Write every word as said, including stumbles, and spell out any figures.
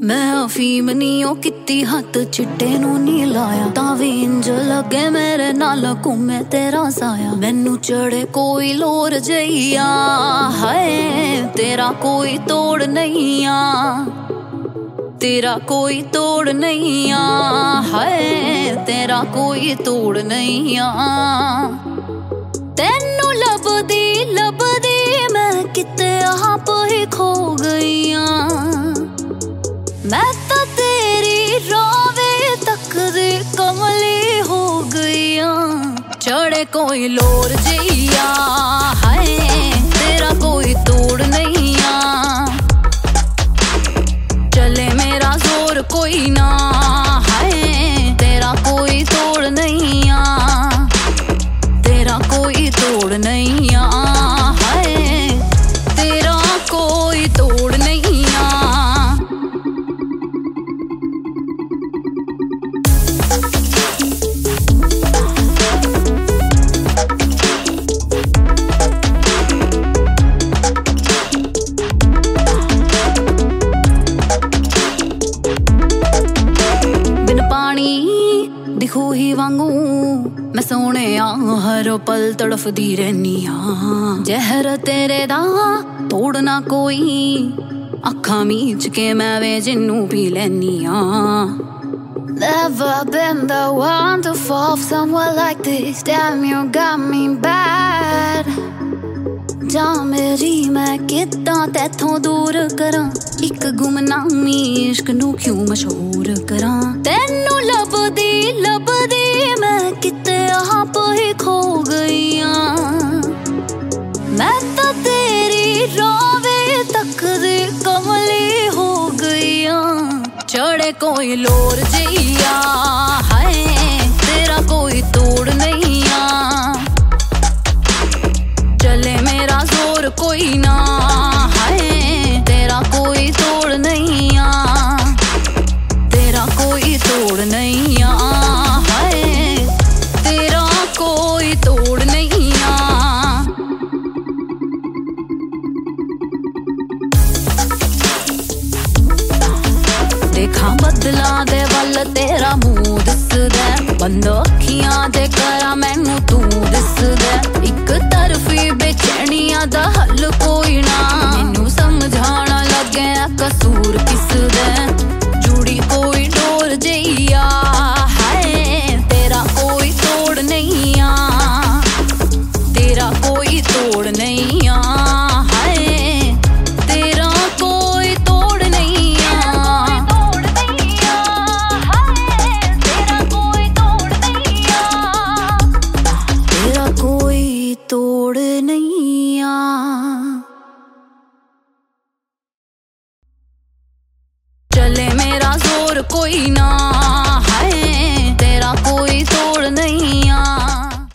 मैं अफीम नीओ किती हथ चिट्टे नू नी लाया तावी इंज लगे मेरे नाल घूमे तेरा साया। मैनू चढ़े कोई लोर जइया हाय तेरा कोई तोड़ नहीं आ, तेरा कोई तोड़ नहीं आ हाय तेरा कोई तोड़ नहीं आ। तेनू लभदी लभदी मैं किते आप ही खो गई आ। मैं तो तेरी रावे तकदी कमली हो गई आ। चढ़े कोई लोर जइया हाय तेरा कोई तोड़ नहीं आ। चले मेरा जोर कोई ना हाय तेरा कोई तोड़ नहीं आ, तेरा कोई तोड़ नहीं आ हाय तेरा कोई तोड़ नहीं आ। दिखो ही वांगू मैं सोने हर पल तड़फदी रहनी हाँ। जहर तेरे दा तोड़ना कोई अखा मीच के मैं वे जिन्नू पी लेनी हाँ। Never been the one to fall for someone like this. Damn you got me bad. जा मेरी मैं कितना तैथों दूर करा एक गुमनामी इश्क नू क्यों मशहूर करा। तेनू लभदी लभदी मैं किते आप ही खो गई आ। मैं तो तेरी रावे तकदी कमली हो गई आ। चढ़े कोई लोर जइया हाय तेरा कोई तोड़ नहीं आ। चले मेरा जोर कोई ना हाय तेरा कोई तोड़ नहीं आ, तेरा कोई तोड़ नहीं आ हाय तेरा कोई तोड़ नहीं आ। देखा बदला दे वल तेरा मुंह दिसदा बंद अखियां दे करा मैनू तू दिसदा। इक तरफी बेचैनिया दा हल कोई ना मैनू समझाना लगे कसूर किसदा। जुड़ी कोई डोर जइया हाय तेरा कोई तोड़ नहीं आ, तेरा कोई तोड़ नहीं आ हाय तेरा कोई तोड़ नहीं आ। तेरा कोई तोड़ नहीं आ, तेरा कोई तोड़ नहीं आ। चले मेरा जोर कोई ना